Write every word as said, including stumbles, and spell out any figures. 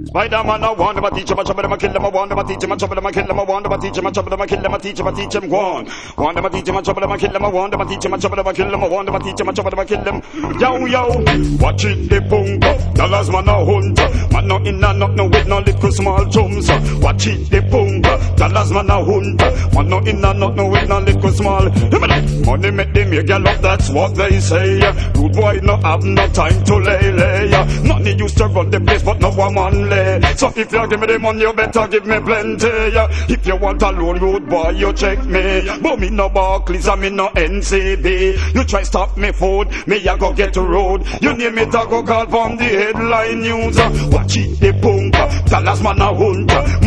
Spider-Man, I want him, I teach him, I trouble him, I kill him, I want him, I teach him, I trouble him, I kill him, I want him, I teach him, I trouble him, I kill him, I teach him, I teach him, go on. Want him, I teach him, I trouble him, I kill him, I want him, I teach him, I trouble him, I kill him, I want him, I teach him, I trouble him, I kill him. Yo, yo, watch it, the punk, dollars man a hunt, man no in a not no with no little small chums. Watch it, the punk, dollars man a hunt, man no in a not no with no little small. Money make them your girl up, that's what they say. Rude boy no have no time to lay lay. Money used to run the place, but no one man lay. So if you give me the money, you better give me plenty. If you want a loan, rude boy, you check me. But me no Barclays and me no N C B. You try stop me food, me a go get to road. You name it, I go call from the headline news. Watch it, the punk, dollars man a hunt.